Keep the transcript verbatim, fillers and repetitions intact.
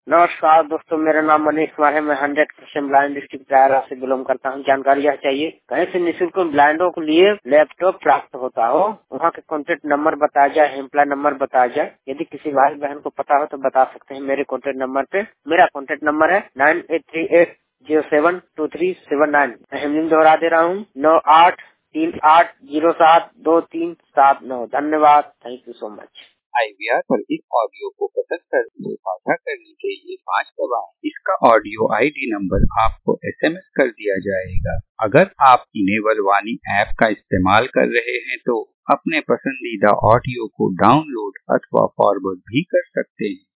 नमस्कार दोस्तों, मेरा नाम मनीष कुमार है। मैं hundred percent blind district Raira से बिलोंग करता हूँ। जानकारी यह चाहिए, कहीं से निःशुल्क ब्लाइंडों के लिए लैपटॉप प्राप्त होता हो, वहाँ के कॉन्टेक्ट नंबर बताया जाए, हेल्पलाइन नंबर बताया जाए। यदि किसी भाई बहन को पता हो तो बता सकते हैं मेरे कॉन्टेक्ट नंबर पे। मेरा कॉन्टेक्ट नंबर है nine eight three eight zero seven two three seven nine. मैं हिमलिंग दोहरा दे रहा हूँ, नौ आठ तीन आठ जीरो सात दो तीन सात नौ। धन्यवाद, thank you so much. IVR पर इस ऑडियो को पसंद करने साझा करने के लिए पाँच दबाएं। इसका ऑडियो आईडी नंबर आपको एसएमएस कर दिया जाएगा। अगर आप इनेबल वाणी ऐप का इस्तेमाल कर रहे हैं तो अपने पसंदीदा ऑडियो को डाउनलोड अथवा फॉरवर्ड भी कर सकते हैं।